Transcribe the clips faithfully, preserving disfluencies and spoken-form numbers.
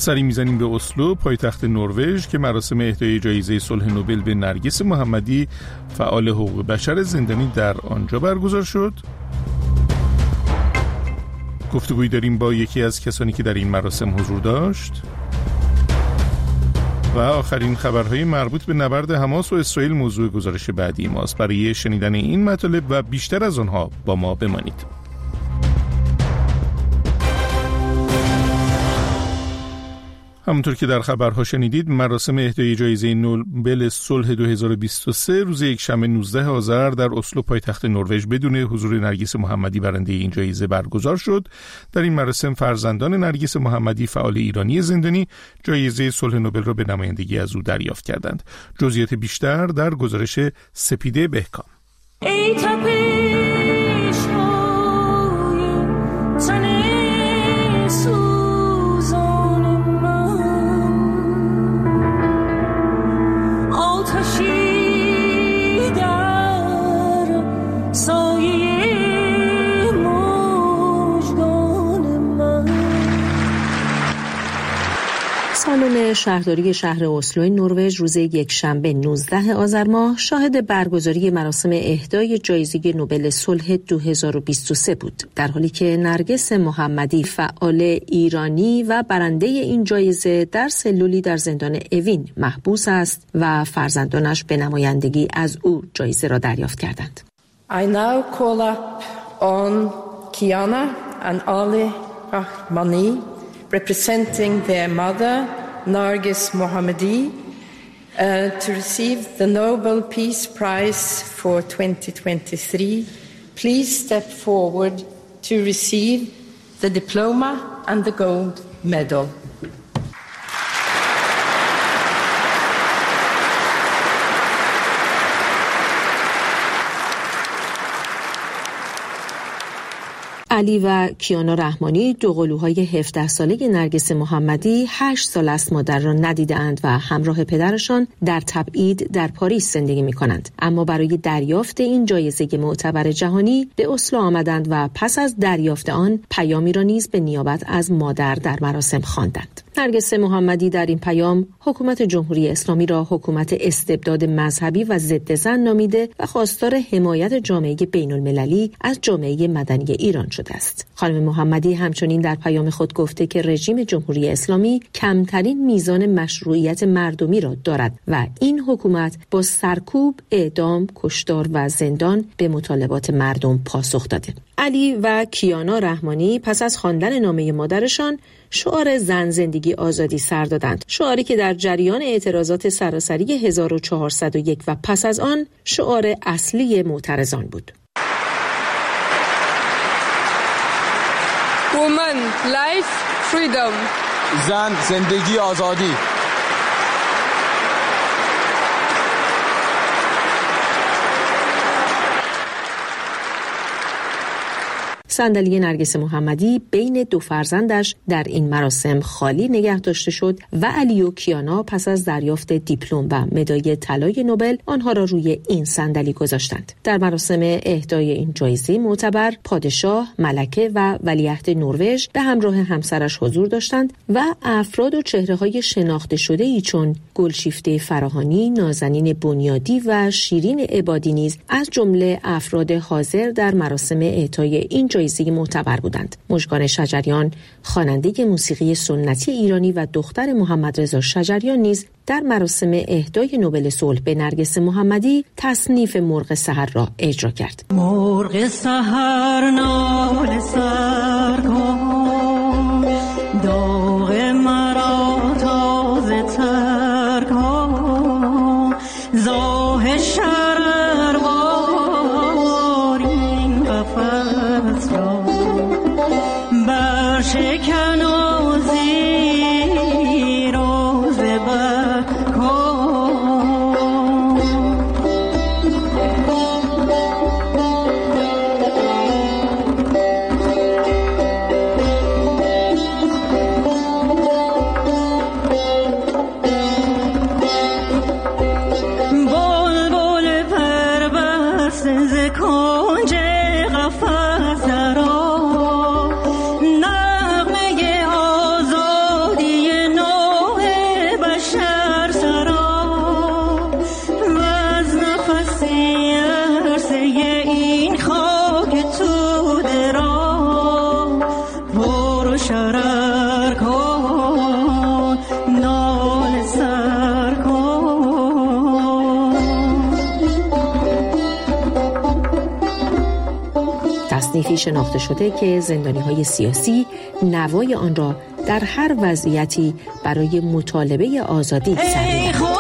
سری میزنیم به اسلو، پایتخت نروژ که مراسم اهدای جایزه صلح نوبل به نرگس محمدی، فعال حقوق بشر زندانی، در آنجا برگزار شد. گفتگویی داریم با یکی از کسانی که در این مراسم حضور داشت. و آخرین خبرهای مربوط به نبرد حماس و اسرائیل موضوع گزارش بعدی ماست. برای شنیدن این مطالب و بیشتر از آنها با ما بمانید. همونطور که در خبرها شنیدید، مراسم اهدای جایزه نوبل صلح دو هزار و بیست و سه روز یکشنبه نوزدهم آذر در اسلو پایتخت نروژ بدون حضور نرگس محمدی برنده این جایزه برگزار شد. در این مراسم فرزندان نرگس محمدی، فعال ایرانی زندانی، جایزه صلح نوبل را به نمایندگی از او دریافت کردند. جزئیات بیشتر در گزارش سپیده بهکام. ای تپش های تن سالن شهرداری شهر اسلو نروژ روز یکشنبه نوزدهم آذر ماه شاهد برگزاری مراسم اهدای جایزه نوبل صلح دو هزار و بیست و سه بود، در حالی که نرگس محمدی، فعال ایرانی و برنده این جایزه، در سلولی در زندان اوین محبوس است و فرزندانش به نمایندگی از او جایزه را دریافت کردند. I now call up on Kiana and Ali Rahmani, representing their mother, Nargis Mohammadi, uh, to receive the Nobel Peace Prize for twenty twenty-three. Please step forward to receive the diploma and the gold medal. علی و کیانا رحمانی، دو قلوهای هفده ساله نرگس محمدی، هشت سال است مادر را ندیدند و همراه پدرشان در تبعید در پاریس زندگی می کنند. اما برای دریافت این جایزه معتبر جهانی به اسلو آمدند و پس از دریافت آن پیامی را نیز به نیابت از مادر در مراسم خواندند. نرگس محمدی در این پیام حکومت جمهوری اسلامی را حکومت استبداد مذهبی و ضد زن نامیده و خواستار حمایت جامعه بین المللی از جامعه مدنی ایران شده است. خانم محمدی همچنین در پیام خود گفته که رژیم جمهوری اسلامی کمترین میزان مشروعیت مردمی را دارد و این حکومت با سرکوب، اعدام، کشتار و زندان به مطالبات مردم پاسخ داده. علی و کیانا رحمانی پس از خواندن نامه مادرشان شعار زن زندگی آزادی سر دادند، شعاری که در جریان اعتراضات سراسری هزار و چهارصد و یک و پس از آن شعار اصلی معترضان بود. Woman, life, freedom. زن زندگی آزادی. صندلی نرگس محمدی بین دو فرزندش در این مراسم خالی نگه داشته شد و علی و کیانا پس از دریافت دیپلم و مدال طلای نوبل آنها را روی این صندلی گذاشتند. در مراسم اهدای این جایزه معتبر، پادشاه، ملکه و ولیعهد نروژ به همراه همسرش حضور داشتند و افراد و چهره‌های شناخته شده‌ای چون گلشیفته فراهانی، نازنین بنیادی و شیرین عبادی نیز از جمله افراد حاضر در مراسم اهدای این جایزه معتبر بودند. مژگان شجریان، خواننده موسیقی سنتی ایرانی و دختر محمد رضا شجریان نیز در مراسم اهدای نوبل صلح به نرگس محمدی تصنیف مرغ سحر را اجرا کرد. مرغ سحر نال سر کن، داغ مرا تازه تر کن، زاه شرر وارین قفس را برشکن و زیر و زبر کن. بلبل پربسته ز کنج قفس درآ، نغمه این خاک توده را پر شرر کن، نال سر کن. تصنیفی شناخته شده که زندانی‌های سیاسی نوای آن را در هر وضعیتی برای مطالبه آزادی سر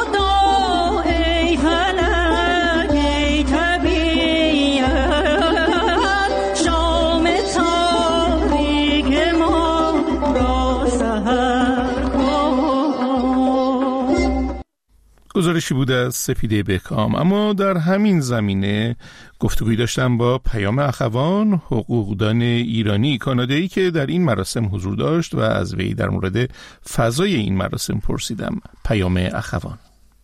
گزارشی بود از سپیده بهکام. اما در همین زمینه گفتگوی داشتم با پیام اخوان، حقوقدان ایرانی کانادایی که در این مراسم حضور داشت و از وی در مورد فضای این مراسم پرسیدم. پیام اخوان: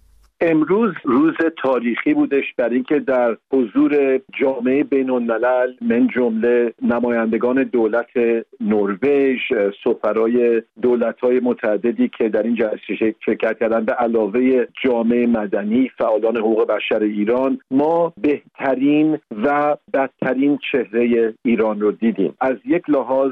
امروز روز تاریخی بودش برای اینکه در حضور جامعه بین‌الملل من جمله نمایندگان دولت نروژ، سفرای دولت‌های متعددی که در این جلسه شرکت کردند، به علاوه جامعه مدنی، فعالان حقوق بشر ایران، ما بهترین و بدترین چهره ایران رو دیدیم. از یک لحاظ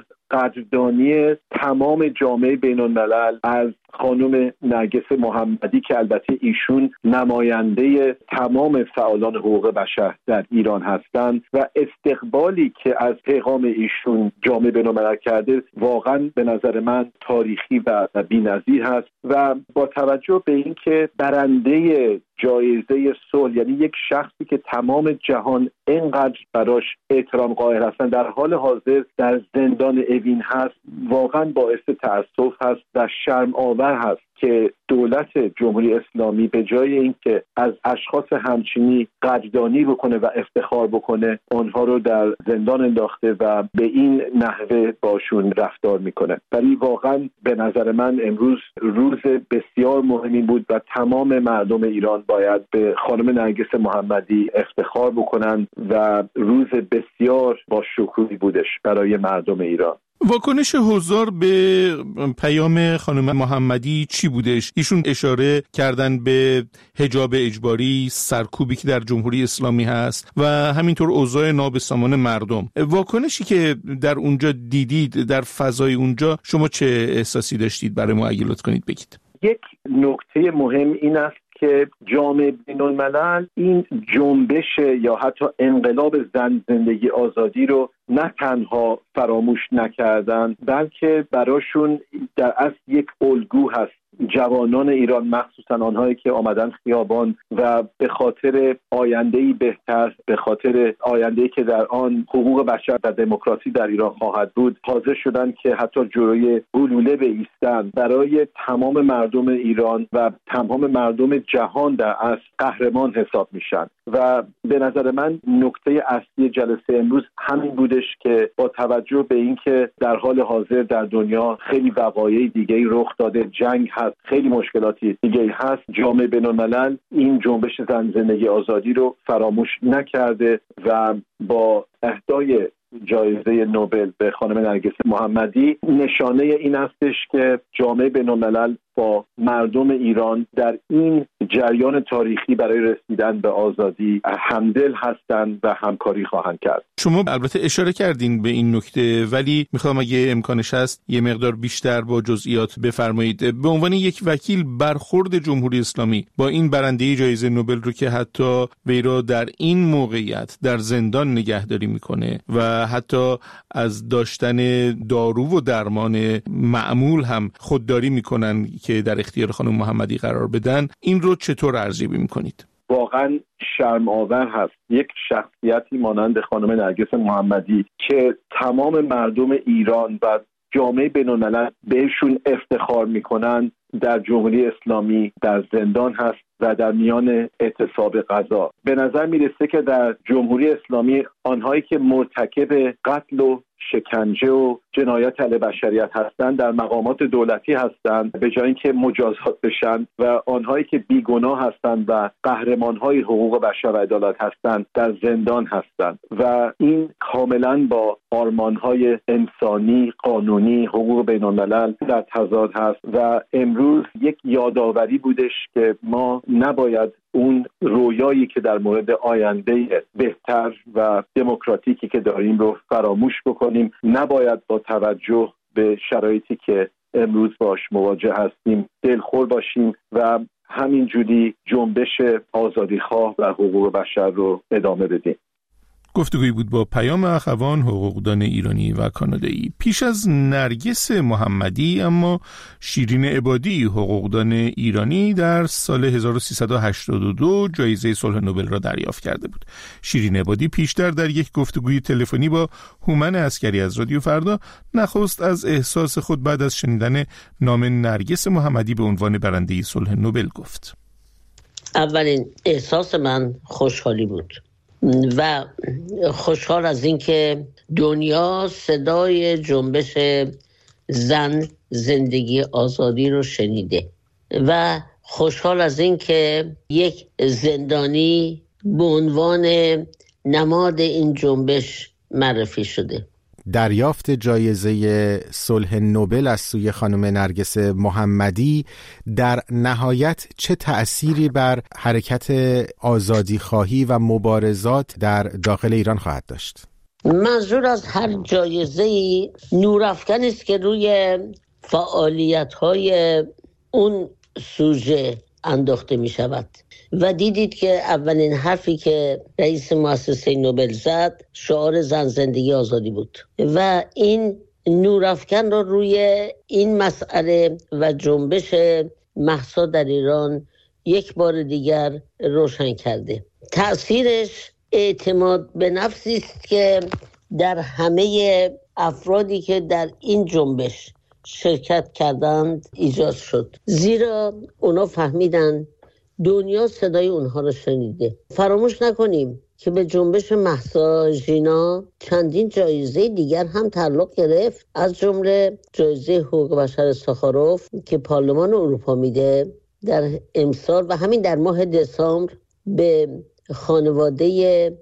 قدردانی تمام جامعه بین‌الملل از خانم نرگس محمدی که البته ایشون نماینده تمام فعالان حقوق بشر در ایران هستند و استقبالی که از پیغام ایشون جامعه بین‌الملل کرده واقعا به نظر من تاریخی و بی‌نظیر هست و با توجه به اینکه برنده جایزه صلح، یعنی یک شخصی که تمام جهان اینقدر براش احترام قائل هستن، در حال حاضر در زندان اوین هست، واقعا باعث تأسف هست و شرم آور هست که دولت جمهوری اسلامی به جای اینکه از اشخاص همچینی قدردانی بکنه و افتخار بکنه، آنها رو در زندان انداخته و به این نحوه باشون رفتار میکنه. ولی واقعا به نظر من امروز روز بسیار مهمی بود و تمام مردم ایران باید به خانم نرگس محمدی افتخار بکنن و روز بسیار با شکوهی بودش برای مردم ایران. واکنش حضار به پیام خانم محمدی چی بودش؟ ایشون اشاره کردن به حجاب اجباری، سرکوبی که در جمهوری اسلامی هست و همینطور اوضاع نابسامان مردم. واکنشی که در اونجا دیدید، در فضای اونجا، شما چه احساسی داشتید؟ برای ما اگه لطف کنید بگید. یک نکته مهم این است که جامعه بین‌الملل این جنبش یا حتی انقلاب زن زندگی آزادی رو نه تنها فراموش نکردن، بلکه براشون در اصل یک الگو هست. جوانان ایران، مخصوصا آنهایی که آمدن خیابان و به خاطر آینده‌ای بهتر، به خاطر آینده‌ای که در آن حقوق بشر و دموکراسی در ایران خواهد بود، حاضر شدن که حتی جلوی گلوله بایستند، برای تمام مردم ایران و تمام مردم جهان در اصل قهرمان حساب میشن. و به نظر من نکته اصلی جلسه امروز همین بودش که با توجه به اینکه در حال حاضر در دنیا خیلی وقایع دیگه‌ای رخ داده، جنگ هست، خیلی مشکلاتی دیگه‌ای هست، جامعه بین‌الملل این جنبش زن زندگی آزادی رو فراموش نکرده و با اهدای جایزه نوبل به خانم نرگس محمدی نشانه این استش که جامعه بین‌الملل با مردم ایران در این جریان تاریخی برای رسیدن به آزادی همدل هستند و همکاری خواهند کرد. شما البته اشاره کردین به این نکته، ولی میخوام اگه امکانش هست یه مقدار بیشتر با جزئیات بفرمایید. به عنوان یک وکیل، برخورد جمهوری اسلامی با این برنده جایزه نوبل رو که حتی وی را در این موقعیت در زندان نگهداری میکنه و حتی از داشتن دارو و درمان معمول هم خودداری میکنن که در اختیار خانم محمدی قرار بدن، این رو چطور ارزیابی میکنید؟ واقعا شرم آور هست یک شخصیتی مانند خانم نرگس محمدی که تمام مردم ایران و جامعه بین‌الملل بهشون افتخار میکنن، در جمهوری اسلامی در زندان هست و در میان اعتصاب قضا. به نظر میرسه که در جمهوری اسلامی آنهایی که مرتکب قتل و شکنجه و جنایت علیه بشریت هستند در مقامات دولتی هستند، به جای اینکه مجازات بشن، و آنهایی که بیگناه هستند و قهرمانهای حقوق بشر و عدالت هستند در زندان هستند و این کاملا با آرمانهای انسانی، قانونی، حقوق بین‌الملل در تضاد هست و امروز یک یادآوری بودش که ما نباید اون رویایی که در مورد آینده بهتر و دموکراتیکی که داریم رو فراموش بکنیم. نباید با توجه به شرایطی که امروز باش مواجه هستیم دلخور باشیم و همینجوری جنبش آزادیخواه و حقوق بشر رو ادامه بدیم. گفتگویی بود با پیام اخوان، حقوقدان ایرانی و کانادایی. پیش از نرگس محمدی اما شیرین عبادی، حقوقدان ایرانی، در سال هزار و سیصد و هشتاد و دو جایزه صلح نوبل را دریافت کرده بود. شیرین عبادی پیشتر در یک گفتگوی تلفنی با هومن عسکری از رادیو فردا نخست از احساس خود بعد از شنیدن نام نرگس محمدی به عنوان برنده صلح نوبل گفت. اولین احساس من خوشحالی بود و خوشحال از این که دنیا صدای جنبش زن زندگی آزادی رو شنیده و خوشحال از این که یک زندانی به عنوان نماد این جنبش معرفی شده. دریافت جایزه صلح نوبل از سوی خانم نرگس محمدی در نهایت چه تأثیری بر حرکت آزادیخواهی و مبارزات در داخل ایران خواهد داشت؟ منظور از هر جایزه‌ای نورافکنی است که روی فعالیت‌های اون سوژه انداخته می شود و دیدید که اولین حرفی که رئیس مؤسسه نوبل زد شعار زن زندگی آزادی بود و این نورافکن رو روی این مسئله و جنبش مهسا در ایران یک بار دیگر روشن کرده. تأثیرش اعتماد به نفسی است که در همه افرادی که در این جنبش شرکت کردند ایجاد شد، زیرا اونا فهمیدن دنیا صدای اونها رو شنیده. فراموش نکنیم که به جنبش مهسا ژینا چندین جایزه دیگر هم تعلق گرفت، از جمله جایزه حقوق بشر ساخاروف که پارلمان اروپا میده در امسال و همین در ماه دسامبر به خانواده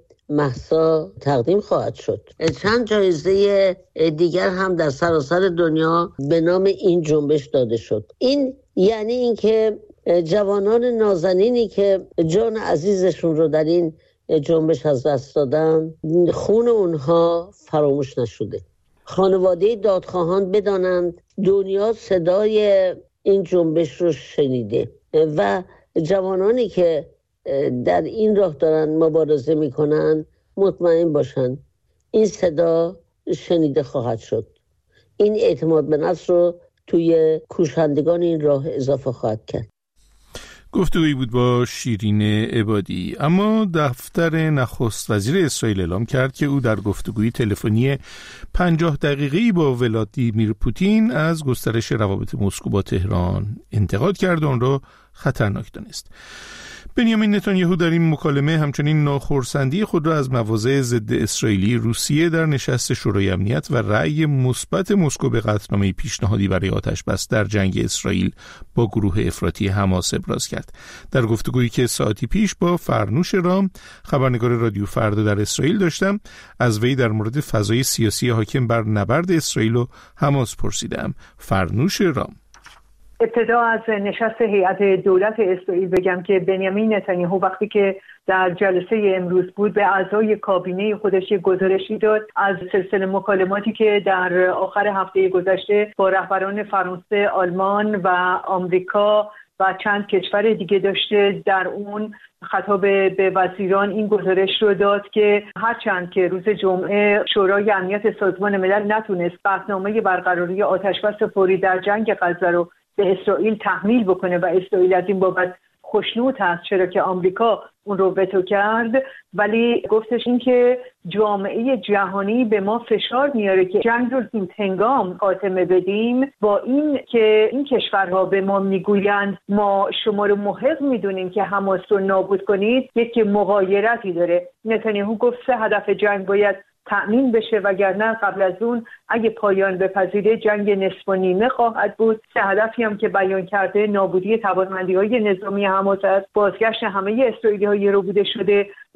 مهسا تقدیم خواهد شد. چند جایزه دیگر هم در سراسر دنیا به نام این جنبش داده شد. این یعنی این که جوانان نازنینی که جان عزیزشون رو در این جنبش از دست دادن، خون اونها فراموش نشده. خانواده دادخواهان بدانند دنیا صدای این جنبش رو شنیده و جوانانی که در این راه دارن مبارزه میکنن مطمئن باشن این صدا شنیده خواهد شد. این اعتماد به نفس رو توی کوشندگان این راه اضافه خواهد کرد. گفتگویی بود با شیرین عبادی. اما دفتر نخست وزیر اسرائیل اعلام کرد که او در گفتگوی تلفنی پنجاه دقیقه‌ای با ولادیمیر پوتین از گسترش روابط مسکو با تهران انتقاد کرد و آن را خطرناک دانست. بنیامین نتانیاهو در این مکالمه همچنین ناخرسندی خود را از مواضع ضد اسرائیلی روسیه در نشست شورای امنیت و رأی مثبت مسکو به قطعنامه پیشنهادی برای آتش‌بس در جنگ اسرائیل با گروه افراطی حماس ابراز کرد. در گفتگویی که ساعتی پیش با فرنوش رام، خبرنگار رادیو فردا در اسرائیل داشتم، از وی در مورد فضای سیاسی حاکم بر نبرد اسرائیل و حماس پرسیدم. فرنوش رام: ابتدا از نشست هیئت دولت اسرائیل بگم که بنیامین نتانیاهو وقتی که در جلسه امروز بود به اعضای کابینه خودش گزارشی داد از سلسله مکالماتی که در آخر هفته گذشته با رهبران فرانسه، آلمان و آمریکا و چند کشور دیگه داشته. در اون خطاب به وزیران این گزارش رو داد که هرچند که روز جمعه شورای امنیت سازمان ملل نتونست قطعنامه برقراری آتش‌بس فوری در جنگ غزه رو به اسرائیل تحمیل بکنه و اسرائیل از این بابت خوشنود هست چرا که آمریکا اون رو وتو کرد، ولی گفتش این که جامعه جهانی به ما فشار میاره که جنگ رو زود هنگام خاتمه بدیم، با این که این کشورها به ما میگویند ما شما رو محق میدونیم که حماس رو نابود کنید، یک مغایرتی داره. نتانیاهو گفت سه هدف جنگ باید تأمین بشه وگرنه قبل از اون اگه پایان بپذیره جنگ نصف و نیمه خواهد بود. سه هدفی هم که بیان کرده نابودی توانمندی‌های نظامی حماس است، بازگشت همه اسرائیلی‌های ربوده شده و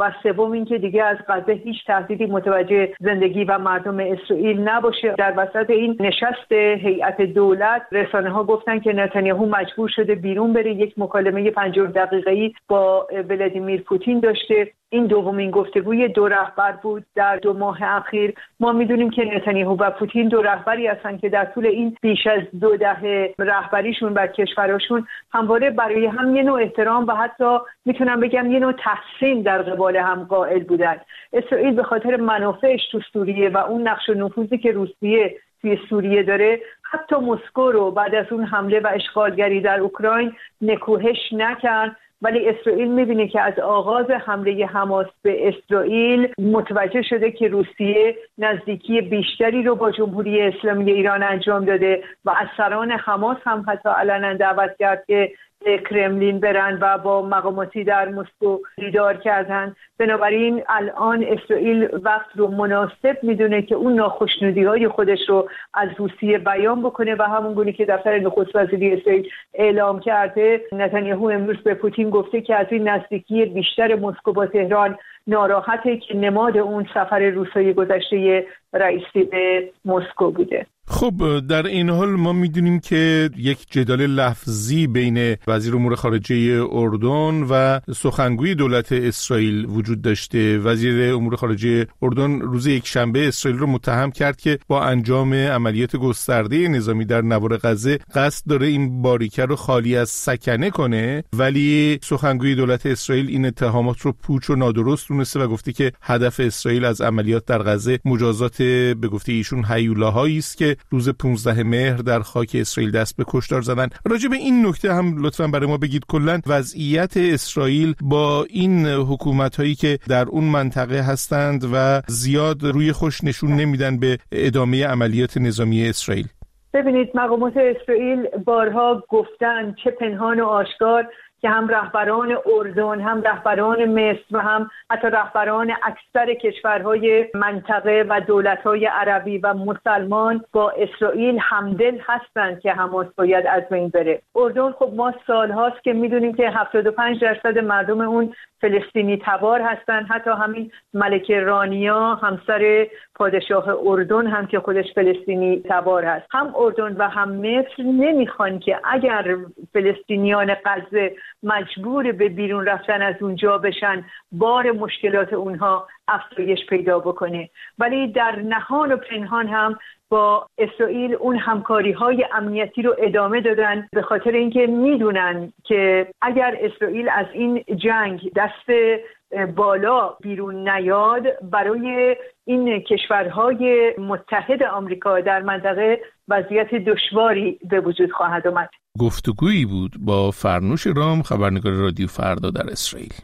و سوم اینکه دیگه از غزه هیچ تهدیدی متوجه زندگی و مردم اسرائیل نباشه. در وسط این نشست هیئت دولت رسانه‌ها گفتن که نتانیاهو مجبور شده بیرون بره، یک مکالمه پنجاه دقیقه‌ای با ولادیمیر پوتین داشته. این دومین گفتگوی دو رهبر بود در دو ماه اخیر. ما میدونیم که نتانیاهو و پوتین دو رهبری هستن که در طول این بیش از دو دهه رهبریشون بر کشورشون همواره برای هم یه نوع احترام و حتی میتونم بگم یه نوع تحسین در قبال هم قائل بودن. اسرائیل به خاطر منافعش تو سوریه و اون نقش و نفوذی که روسیه توی سوریه داره، حتی مسکو رو بعد از اون حمله و اشغالگری در اوکراین نکوهش نکرد. ولی اسرائیل می‌بینه که از آغاز حمله حماس به اسرائیل متوجه شده که روسیه نزدیکی بیشتری رو با جمهوری اسلامی ایران انجام داده و از سران حماس هم حتی علنا دعوت کرد که کرملین برن و با مقاماتی در مسکو دیدار کردن. بنابراین الان اسرائیل وقت رو مناسب میدونه که اون ناخشنودی‌های خودش رو از روسیه بیان بکنه و همون گونه که دفتر نخست وزیری اسرائیل اعلام کرده، نتانیاهو امروز به پوتین گفته که از این نزدیکی بیشتر مسکو با تهران ناراحته که نماد اون سفر روسیه گذشته رئیسی به مسکو بوده. خب در این حال ما میدونیم که یک جدال لفظی بین وزیر امور خارجه اردن و سخنگوی دولت اسرائیل وجود داشته. وزیر امور خارجه اردن روز یکشنبه اسرائیل رو متهم کرد که با انجام عملیات گسترده نظامی در نوار غزه قصد داره این باریکه رو خالی از سکنه کنه، ولی سخنگوی دولت اسرائیل این اتهامات رو پوچ و نادرست دونسته و گفته که هدف اسرائیل از عملیات در غزه مجازات به گفته ایشون هیولاهایی است که روز پانزده مهر در خاک اسرائیل دست به کشتار زدن. راجع به این نکته هم لطفاً برای ما بگید کلاً وضعیت اسرائیل با این حکومت‌هایی که در اون منطقه هستند و زیاد روی خوش نشون نمیدن به ادامه عملیات نظامی اسرائیل. ببینید مقامات اسرائیل بارها گفتن چه پنهان و آشکار که هم رهبران اردن، هم رهبران مصر و هم حتی رهبران اکثر کشورهای منطقه و دولت‌های عربی و مسلمان با اسرائیل همدل هستند که حماس باید از بین بره. اردن خب ما سالهاست که میدونیم که هفتاد و پنج درصد مردم اون فلسطینی تبار هستن. حتی همین ملکه رانیا همسر پادشاه اردن هم که خودش فلسطینی تبار هست. هم اردن و هم مصر نمیخوان که اگر فلسطینیان غزه مجبور به بیرون رفتن از اونجا بشن بار مشکلات اونها افزایش پیدا بکنه، ولی در نهان و پنهان هم با اسرائیل اون همکاری‌های امنیتی رو ادامه دادن، به خاطر اینکه میدونن که اگر اسرائیل از این جنگ دست بالا بیرون نیاد برای این کشورهای متحد آمریکا در منطقه وضعیت دشواری به وجود خواهد آمد. گفتگویی بود با فرنوش رام، خبرنگار رادیو فردا در اسرائیل.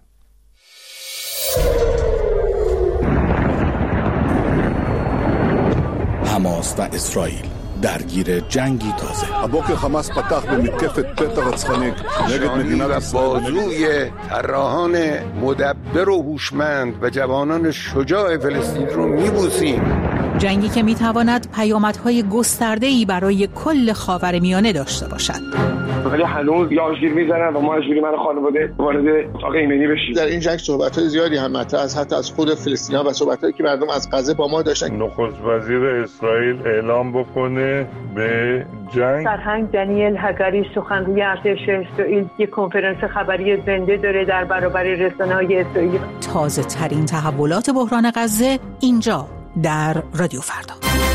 حماس و اسرائیل درگیر جنگی تازه. הבוקר חמאס פתח במתקפת פתע רצחנית נגד מדינת ישראל. بازوی طراحان مدبر و هوشمند و جوانان شجاع فلسطین رو میبوسیم. جنگی که میتواند پیامدهای گسترده‌ای برای کل خاورمیانه داشته باشد. ولی هنوز یاشگیر میزنن و ما مجبوری من خانواده وارد اتاق ایمنی بشیم. در این جنگ صحبت‌های زیادی هم مطرح است، حتی از خود فلسطینی‌ها و صحبت‌هایی که مردم از غزه با ما داشتن. نخست وزیر اسرائیل اعلام بکنه به جنگ. سرهنگ دانیل هگاری سخنگوی ارتش اسرائیل یک کنفرانس خبری زنده داره در برابر رسانه‌های اسرائیل. تازه ترین تحولات بحران غزه اینجا در رادیو فردا.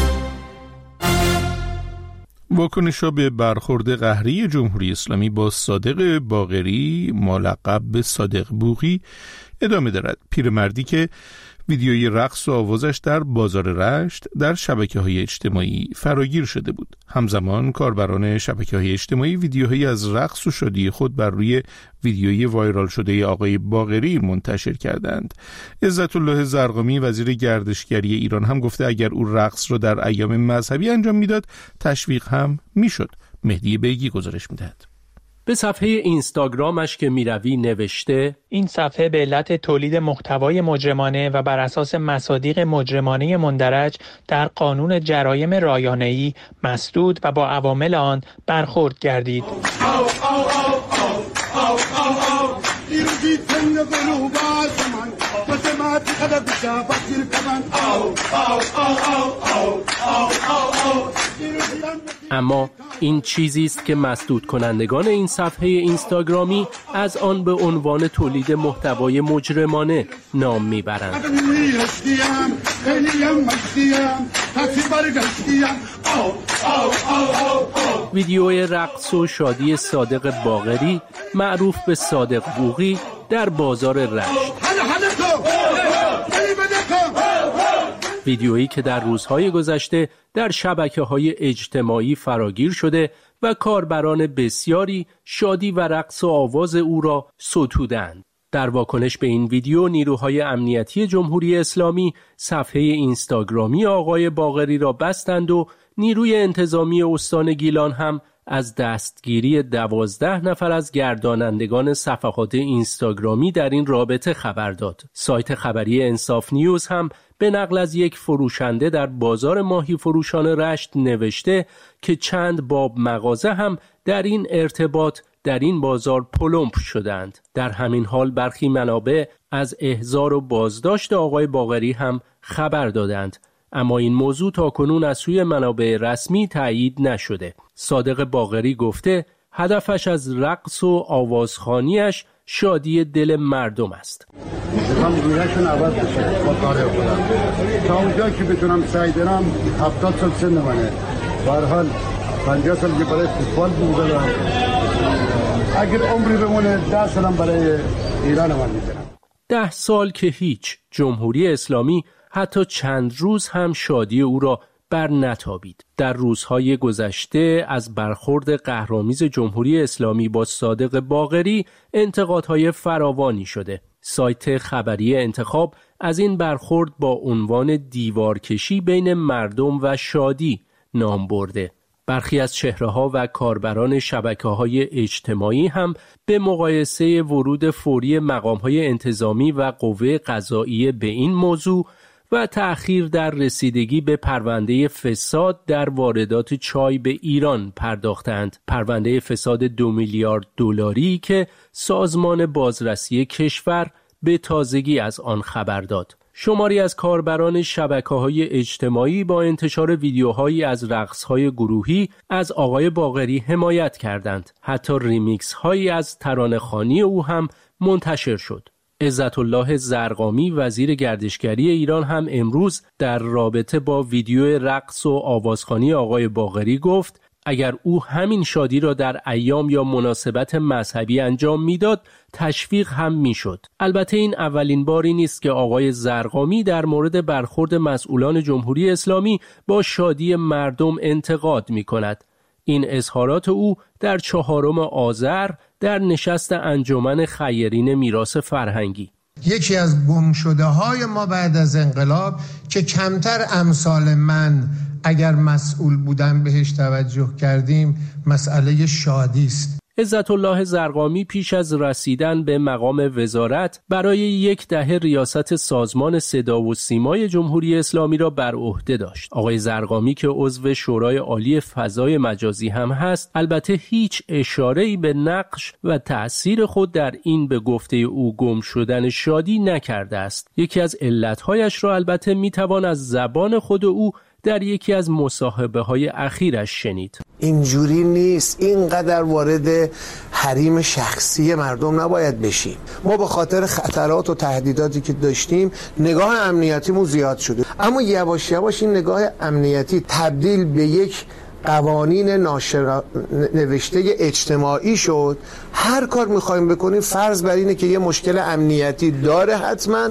واکنش‌ها به برخورد قهری جمهوری اسلامی با صادق باقری ملقب به صادق بوقی ادامه دارد. پیرمردی که ویدیوی رقص و آوازش در بازار رشت در شبکه‌های اجتماعی فراگیر شده بود. همزمان کاربران شبکه‌های اجتماعی ویدیوهایی از رقص و شادی خود بر روی ویدیوی وایرال شده آقای باقری منتشر کردند. عزت الله زرقامی وزیر گردشگری ایران هم گفته اگر او رقص را در ایام مذهبی انجام میداد تشویق هم میشد. مهدی بیگی گزارش میدهد. به صفحه اینستاگرامش که میروی نوشته این صفحه به علت تولید محتوای مجرمانه و بر اساس مصادیق مجرمانه مندرج در قانون جرایم رایانه‌ای مسدود و با عوامل آن برخورد گردید. اما این چیزی است که مسدود کنندگان این صفحه اینستاگرامی از آن به عنوان تولید محتوای مجرمانه نام میبرند. ویدیوی رقص و شادی صادق باقری معروف به صادق بوقی در بازار رشت، ویدیویی که در روزهای گذشته در شبکه‌های اجتماعی فراگیر شده و کاربران بسیاری شادی و رقص و آواز او را ستودند. در واکنش به این ویدیو نیروهای امنیتی جمهوری اسلامی صفحه اینستاگرامی آقای باقری را بستند و نیروی انتظامی استان گیلان هم از دستگیری دوازده نفر از گردانندگان صفحات اینستاگرامی در این رابطه خبر داد. سایت خبری انصاف نیوز هم به نقل از یک فروشنده در بازار ماهی فروشان رشت نوشته که چند باب مغازه هم در این ارتباط در این بازار پلمپ شدند. در همین حال برخی منابع از احضار و بازداشت آقای باقری هم خبر دادند، اما این موضوع تاکنون از سوی منابع رسمی تایید نشده. صادق باقری گفته هدفش از رقص و آوازخوانیش شادی دل مردم است. میخوام رویشون عوض بشه با کار خودم. تا اونجا که بتونم سعی دارم هفتاد سال سن منه. به هر حال پنجاه سال که برای فوتبال بودم. اگر عمری بمونه ده سالم برای ایران من میذارم. ده سال که هیچ. جمهوری اسلامی حتی چند روز هم شادی او را بر نتابید. در روزهای گذشته از برخورد قهرآمیز جمهوری اسلامی با صادق باقری انتقادهای فراوانی شده. سایت خبری انتخاب از این برخورد با عنوان دیوارکشی بین مردم و شادی نام برده. برخی از چهره‌ها و کاربران شبکه‌های اجتماعی هم به مقایسه ورود فوری مقام‌های انتظامی و قوه قضاییه به این موضوع و تأخیر در رسیدگی به پرونده فساد در واردات چای به ایران پرداختند. پرونده فساد دو میلیارد دلاری که سازمان بازرسی کشور به تازگی از آن خبر داد. شماری از کاربران شبکه‌های اجتماعی با انتشار ویدیوهایی از رقص‌های گروهی از آقای باقری حمایت کردند. حتی ریمیکس‌هایی از ترانه‌خوانی او هم منتشر شد. عزت الله زرقامی وزیر گردشگری ایران هم امروز در رابطه با ویدیو رقص و آوازخوانی آقای باقری گفت اگر او همین شادی را در ایام یا مناسبت مذهبی انجام میداد تشویق هم میشد. البته این اولین باری نیست که آقای زرقامی در مورد برخورد مسئولان جمهوری اسلامی با شادی مردم انتقاد می کند. این اظهارات او در چهارم آذر در نشست انجمن خیرین میراث فرهنگی. یکی از گمشده های ما بعد از انقلاب که کمتر امثال من اگر مسئول بودن بهش توجه کردیم مسئله شادی است. عزت الله زرقامی پیش از رسیدن به مقام وزارت برای یک دهه ریاست سازمان صدا و سیمای جمهوری اسلامی را بر عهده داشت. آقای زرقامی که عضو شورای عالی فضای مجازی هم هست، البته هیچ اشاره‌ای به نقش و تأثیر خود در این به گفته او گم شدن شادی نکرده است. یکی از علتهایش را البته میتوان از زبان خود او در یکی از مصاحبه‌های اخیرش شنید. اینجوری نیست، اینقدر وارد حریم شخصی مردم نباید بشیم. ما به خاطر خطرات و تهدیداتی که داشتیم نگاه امنیتیمون زیاد شده، اما یواش یواش این نگاه امنیتی تبدیل به یک قوانین ناشر نوشته اجتماعی شد. هر کار میخوایم بکنیم فرض بر اینه که یه مشکل امنیتی داره حتما.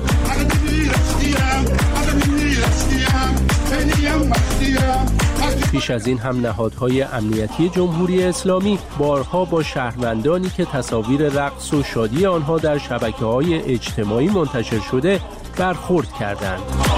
پیش از این هم نهادهای امنیتی جمهوری اسلامی بارها با شهروندانی که تصاویر رقص و شادی آنها در شبکه‌های اجتماعی منتشر شده برخورد کردند.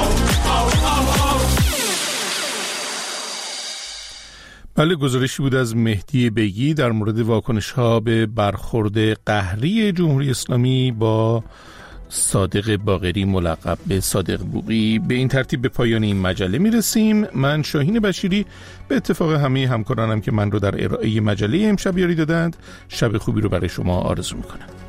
بله، گزارشی بود از مهدی بگی در مورد واکنش‌ها به برخورد قهری جمهوری اسلامی با صادق باقری ملقب به صادق بوقی. به این ترتیب به پایان این مجله میرسیم. من شاهین بشیری به اتفاق همه همکارانم که من رو در ارائه مجله امشب یاری دادند شب خوبی رو برای شما آرزو میکنم.